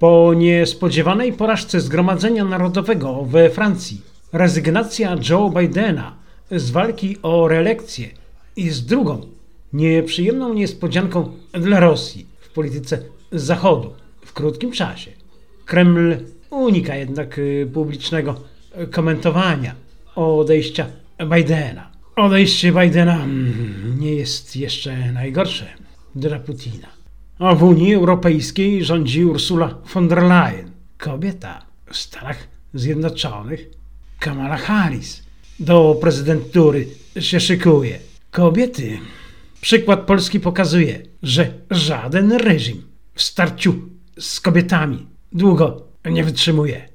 Po niespodziewanej porażce Zgromadzenia Narodowego we Francji, rezygnacja Joe Bidena z walki o reelekcję jest drugą nieprzyjemną niespodzianką dla Rosji w polityce Zachodu w krótkim czasie. Kreml unika jednak publicznego komentowania odejścia Bidena. Odejście Bidena nie jest jeszcze najgorsze dla Putina. A w Unii Europejskiej rządzi Ursula von der Leyen, kobieta. W Stanach Zjednoczonych Kamala Harris do prezydentury się szykuje. Kobiety. Przykład Polski pokazuje, że żaden reżim w starciu z kobietami długo nie wytrzymuje.